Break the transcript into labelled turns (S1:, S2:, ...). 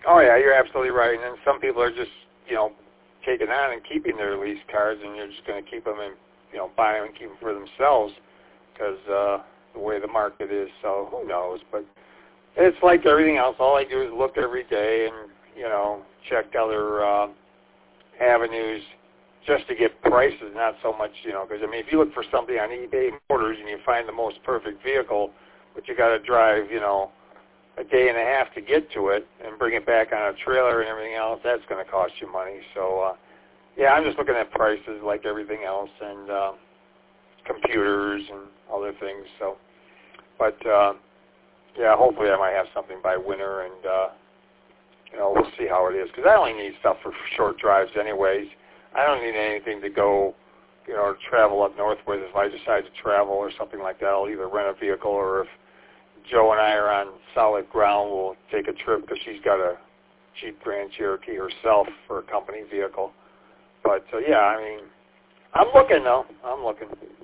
S1: Oh yeah, you're absolutely right. And then some people are just, taking on and keeping their lease cars, and you're just going to keep them and, buy them and keep them for themselves because the way the market is. So who knows? But it's like everything else. All I do is look every day and, check other avenues just to get prices, not so much, because, if you look for something on eBay Motors and you find the most perfect vehicle, but you got to drive, a day and a half to get to it and bring it back on a trailer and everything else, that's going to cost you money. So, yeah, I'm just looking at prices like everything else and computers and other things. So, but, yeah, hopefully I might have something by winter and, we'll see how it is. Because I only need stuff for short drives anyways. I don't need anything to go, travel up north with. If I decide to travel or something like that, I'll either rent a vehicle or if Joe and I are on solid ground, we'll take a trip because she's got a Jeep Grand Cherokee herself for a company vehicle. But, yeah, I'm looking, though. I'm looking.